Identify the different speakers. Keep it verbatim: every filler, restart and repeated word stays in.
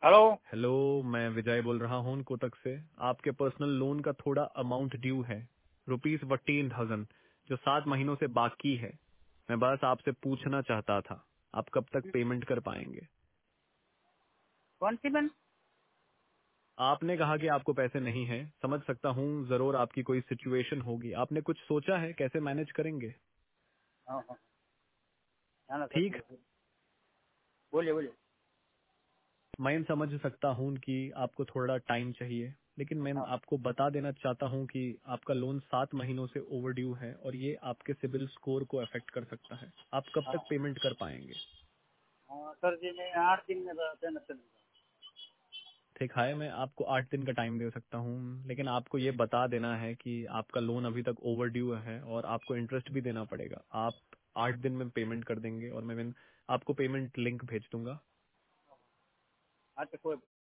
Speaker 1: Hello.
Speaker 2: Hello, मैं विजय बोल रहा हूँ कोटक से। आपके पर्सनल लोन का थोड़ा अमाउंट ड्यू है, रुपीज फोर्टीन थाउजेंड, जो सात महीनों से बाकी है। मैं बस आपसे पूछना चाहता था, आप कब तक पेमेंट कर पाएंगे?
Speaker 1: कौन सी बन?
Speaker 2: आपने कहा कि आपको पैसे नहीं हैं, समझ सकता हूँ, जरूर आपकी कोई सिचुएशन होगी। आपने कुछ सोचा है कैसे मैनेज करेंगे?
Speaker 1: हाँ हाँ, हाँ सर,
Speaker 2: ठीक,
Speaker 1: बोलिए बोलिए।
Speaker 2: मैं समझ सकता हूँ कि आपको थोड़ा टाइम चाहिए, लेकिन मैं
Speaker 1: हाँ
Speaker 2: आपको बता देना चाहता हूँ कि आपका लोन सात महीनों से ओवरड्यू है और ये आपके सिबिल स्कोर को अफेक्ट कर सकता है। आप कब
Speaker 1: हाँ
Speaker 2: तक पेमेंट कर पाएंगे?
Speaker 1: हाँ, सर जी मैं आठ दिन में रहते न चलूँगा।
Speaker 2: ठीक है, मैं आपको आठ दिन का टाइम दे सकता हूँ, लेकिन आपको ये बता देना है कि आपका लोन अभी तक ओवरड्यू है और आपको इंटरेस्ट भी देना पड़ेगा। आप आठ दिन में पेमेंट कर देंगे और मैं आपको पेमेंट लिंक भेज दूंगा।
Speaker 1: अच्छा कोई